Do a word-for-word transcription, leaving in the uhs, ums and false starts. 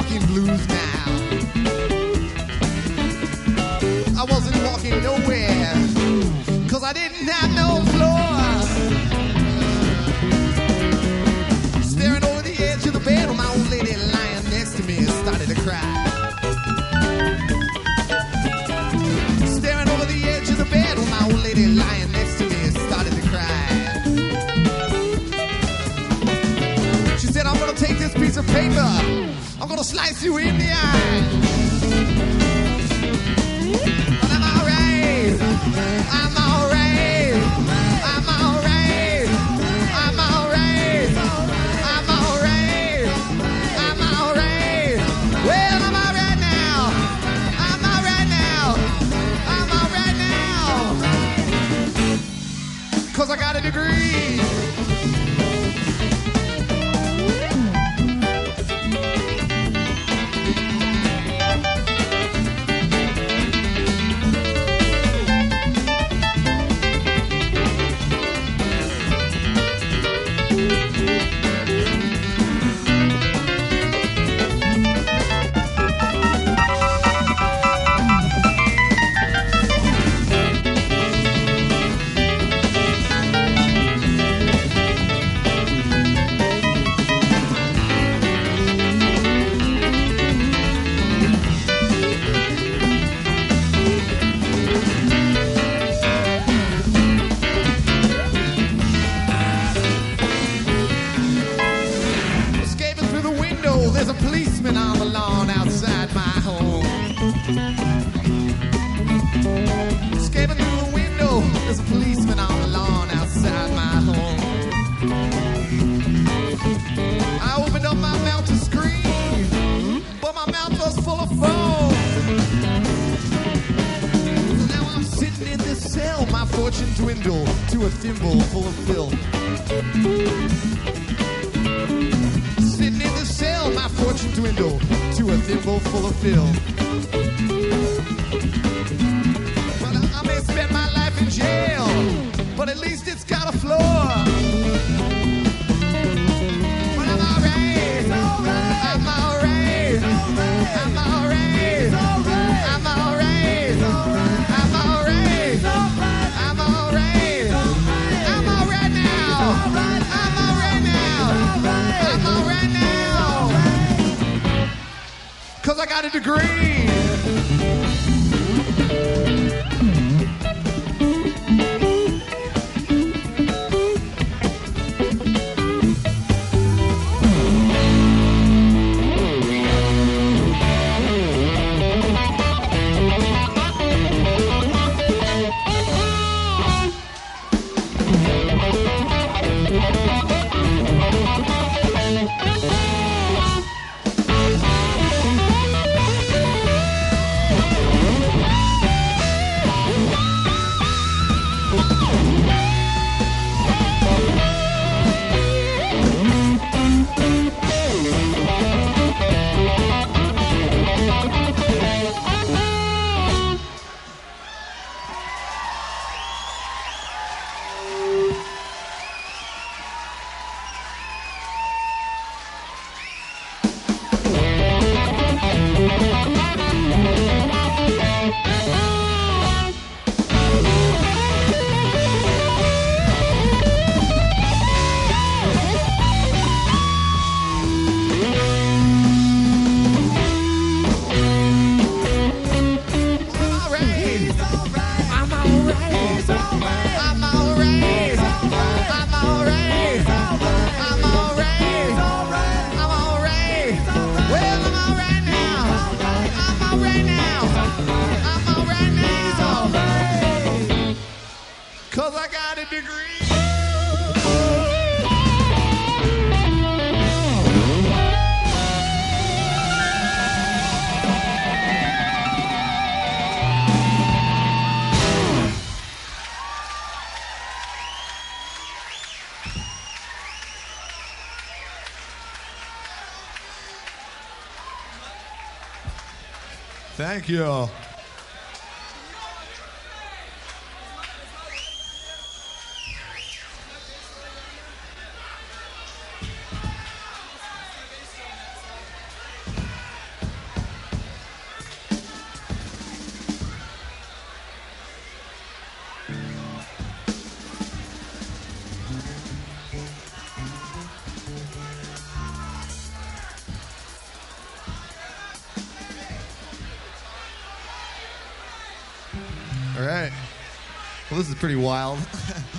walking blues now. I wasn't walking nowhere, cause I didn't have no floor. Staring over the edge of the bed with my old lady lying next to me and started to cry. Staring over the edge of the bed with my old lady lying next to me and started to cry. She said, I'm gonna take this piece of paper, I'm gonna slice you in the eye. But I'm alright, I'm alright, I'm alright, I'm alright, I'm alright, I'm alright. Well, I'm alright now, I'm alright now, I'm alright now, cause I got a degree. There's a policeman on the lawn outside my home. Escaping through the window, there's a policeman on the lawn outside my home. I opened up my mouth to scream, but my mouth was full of foam. So now I'm sitting in this cell, my fortune dwindled to a thimble full of filth. Sitting in the cell, my fortune dwindled to a thimble full of filth. Well, I, I may spend my life in jail, but at least it's got a floor. But I'm alright, I'm alright, I'm alright, I'm alright, I'm alright, I'm alright, I'm alright now, I'm alright now, I'm alright now, cause I got a degree. Thank you. All right. Well, this is pretty wild.